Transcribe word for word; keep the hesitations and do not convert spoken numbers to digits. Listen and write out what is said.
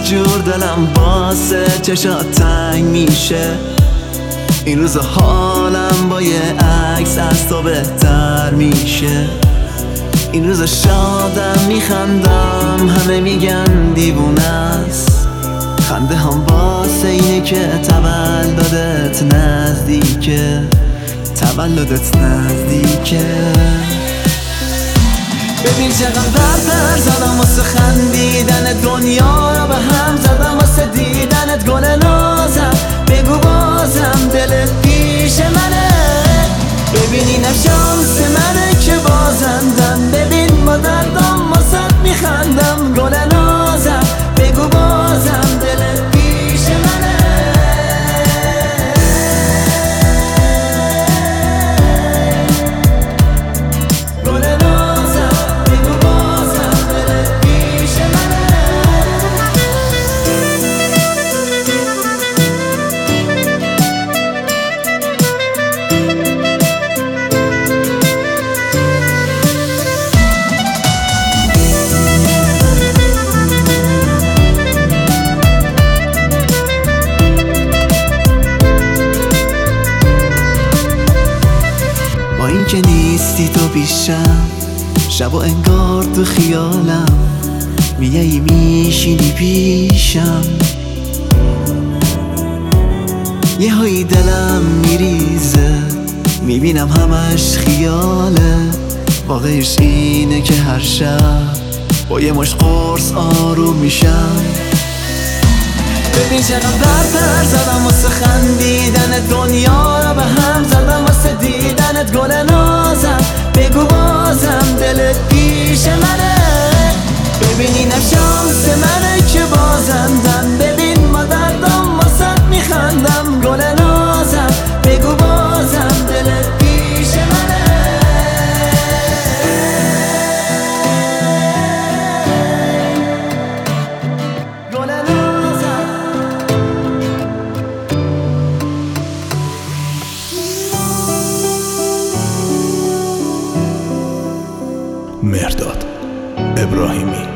جور دلم واسه چشات تنگ میشه. این روز حالم با یه عکس از تو بهتر میشه. این روز شادم میخندم، همه میگن دیوونه است. خنده هم واسه اینه که تولدت نزدیکه، تولدت نزدیکه. ببین چقدر بر زدم واسه خندیدن، دنیا رو به هم زدم واسه دیدنت. گل نازم بگو بازم دلت پیش منه. ببین اینم شانس منه که بازندم. ببین با دردم واسه میخندم. گل نازم بگو بازم دلت پیش منه. این که نیستی تو پیشم، شب و انگار تو خیالم میایی میشینی پیشم. یه هایی دلم میریزه، میبینم همش خیاله. واقعش اینه که هر شب با یه مشت قرص آروم میشم. ببین چقدر بر زدم واسه خندیدن، دنیا رو به هم زدم واسه دیدنت. گل نازم بگو بازم دلت پیش منه. ببین اینم شانس منه که بازندم. ببین ما دردم واسه میخندم. گل نازم بگو بازم دلت پیش منه. گل مهرداد ابراهیمی.